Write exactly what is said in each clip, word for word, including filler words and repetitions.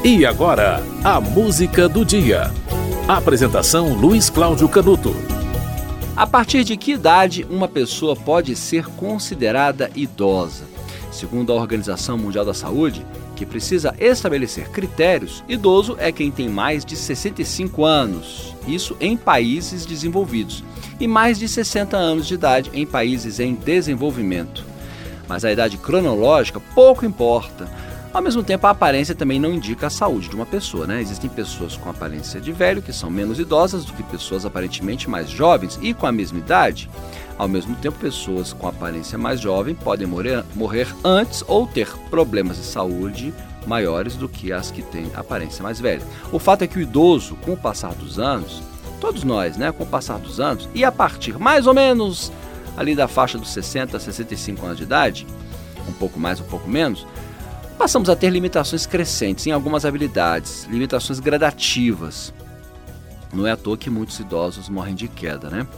E agora, a música do dia. Apresentação Luiz Cláudio Canuto. A partir de que idade uma pessoa pode ser considerada idosa? Segundo a Organização Mundial da Saúde, que precisa estabelecer critérios, idoso é quem tem mais de sessenta e cinco anos, isso em países desenvolvidos, e mais de sessenta anos de idade em países em desenvolvimento. Mas a idade cronológica pouco importa. Ao mesmo tempo, a aparência também não indica a saúde de uma pessoa, né? Existem pessoas com aparência de velho que são menos idosas do que pessoas aparentemente mais jovens e com a mesma idade. Ao mesmo tempo, pessoas com aparência mais jovem podem morrer, morrer antes ou ter problemas de saúde maiores do que as que têm aparência mais velha. O fato é que o idoso, com o passar dos anos, todos nós, né, com o passar dos anos, e a partir mais ou menos ali da faixa dos sessenta a sessenta e cinco anos de idade, um pouco mais, um pouco menos, passamos a ter limitações crescentes em algumas habilidades, limitações gradativas. Não é à toa que muitos idosos morrem de queda, né?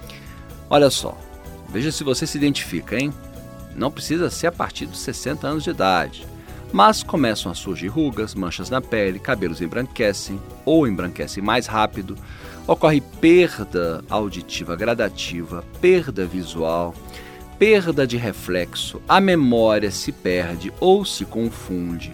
Olha só, veja se você se identifica, hein? Não precisa ser a partir dos sessenta anos de idade, mas começam a surgir rugas, manchas na pele, cabelos embranquecem ou embranquecem mais rápido, ocorre perda auditiva gradativa, perda visual, perda de reflexo, a memória se perde ou se confunde.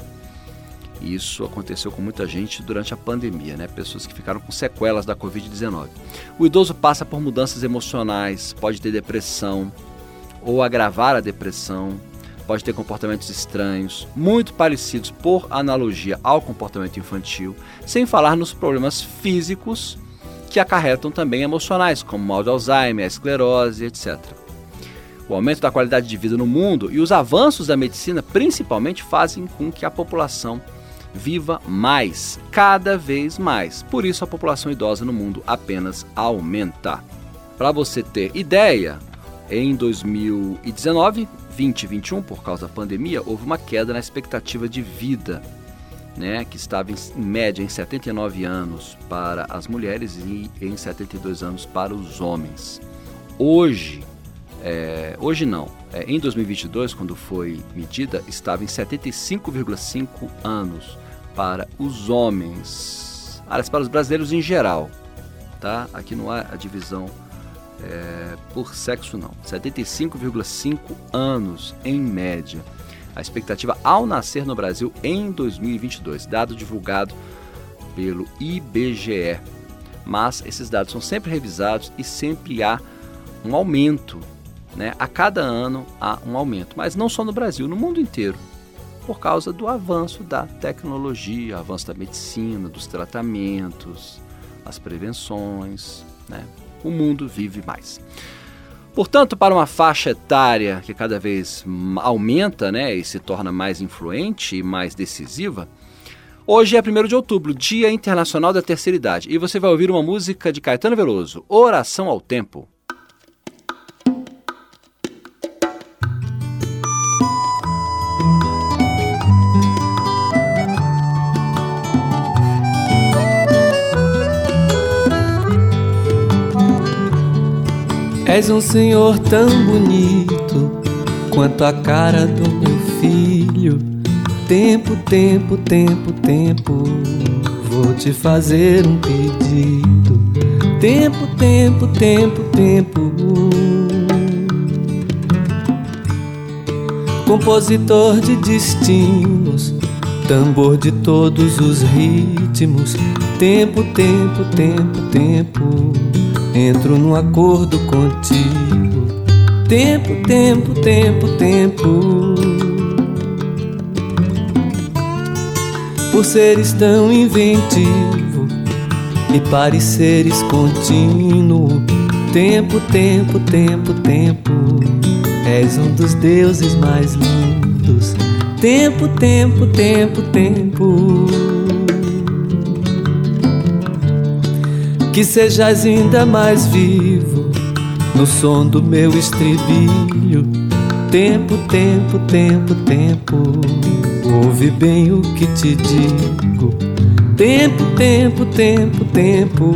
Isso aconteceu com muita gente durante a pandemia, né? Pessoas que ficaram com sequelas da covid dezenove. O idoso passa por mudanças emocionais, pode ter depressão ou agravar a depressão, pode ter comportamentos estranhos, muito parecidos por analogia ao comportamento infantil, sem falar nos problemas físicos que acarretam também emocionais, como mal de Alzheimer, a esclerose, etcétera. O aumento da qualidade de vida no mundo e os avanços da medicina principalmente fazem com que a população viva mais, cada vez mais. Por isso a população idosa no mundo apenas aumenta. Para você ter ideia, em dois mil e dezenove, vinte e vinte e um, por causa da pandemia, houve uma queda na expectativa de vida, né, que estava em, em média em setenta e nove anos para as mulheres e em setenta e dois anos para os homens. Hoje, É, hoje não, é, em dois mil e vinte e dois, quando foi medida, estava em setenta e cinco vírgula cinco anos para os homens, aliás, para os brasileiros em geral, tá? Aqui não há a divisão é, por sexo não, setenta e cinco vírgula cinco anos em média, a expectativa ao nascer no Brasil em dois mil e vinte e dois, dado divulgado pelo I B G E, mas esses dados são sempre revisados e sempre há um aumento. Né? A cada ano há um aumento, mas não só no Brasil, no mundo inteiro, por causa do avanço da tecnologia, avanço da medicina, dos tratamentos, as prevenções, né? O mundo vive mais. Portanto, para uma faixa etária que cada vez aumenta, né, e se torna mais influente e mais decisiva, hoje é primeiro de outubro, Dia Internacional da Terceira Idade, e você vai ouvir uma música de Caetano Veloso, Oração ao Tempo. És um senhor tão bonito quanto a cara do meu filho. Tempo, tempo, tempo, tempo, vou te fazer um pedido. Tempo, tempo, tempo, tempo. Compositor de destinos, tambor de todos os ritmos. Tempo, tempo, tempo, tempo, entro num acordo contigo. Tempo, tempo, tempo, tempo. Por seres tão inventivo e pareceres contínuo. Tempo, tempo, tempo, tempo, és um dos deuses mais lindos. Tempo, tempo, tempo, tempo. Que sejais ainda mais vivo no som do meu estribilho. Tempo, tempo, tempo, tempo, ouve bem o que te digo. Tempo, tempo, tempo, tempo.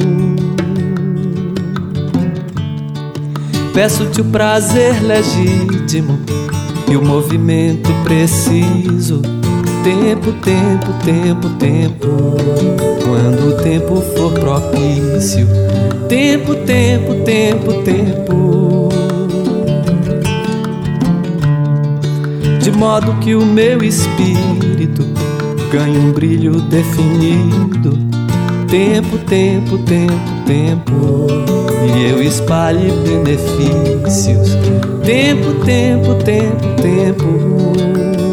Peço-te o prazer legítimo e o movimento preciso. Tempo, tempo, tempo, tempo, quando o tempo for propício. Tempo, tempo, tempo, tempo, de modo que o meu espírito ganhe um brilho definido. Tempo, tempo, tempo, tempo, e eu espalhe benefícios. Tempo, tempo, tempo, tempo,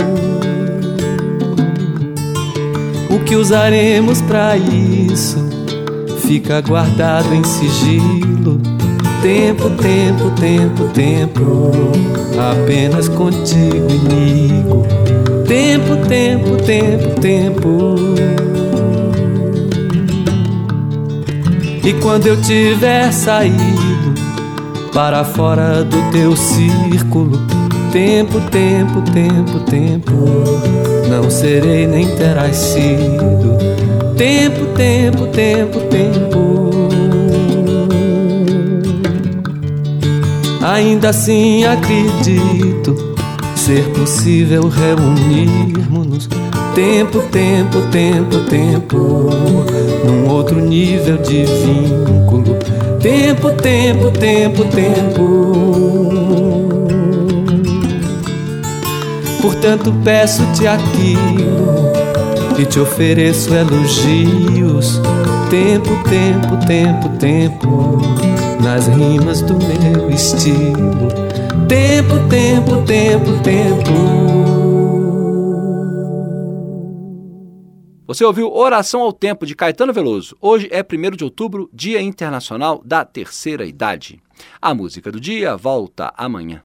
o que usaremos pra isso fica guardado em sigilo. Tempo, tempo, tempo, tempo, apenas contigo, amigo. Tempo, tempo, tempo, tempo, e quando eu tiver saído para fora do teu círculo, tempo, tempo, tempo, tempo, não serei nem terás sido. Tempo, tempo, tempo, tempo, ainda assim acredito ser possível reunirmos-nos. Tempo, tempo, tempo, tempo, num outro nível de vínculo. Tempo, tempo, tempo, tempo, portanto peço-te aquilo e te ofereço elogios. Tempo, tempo, tempo, tempo, nas rimas do meu estilo. Tempo, tempo, tempo, tempo. Você ouviu Oração ao Tempo, de Caetano Veloso. Hoje é primeiro de outubro, Dia Internacional da Terceira Idade. A música do dia volta amanhã.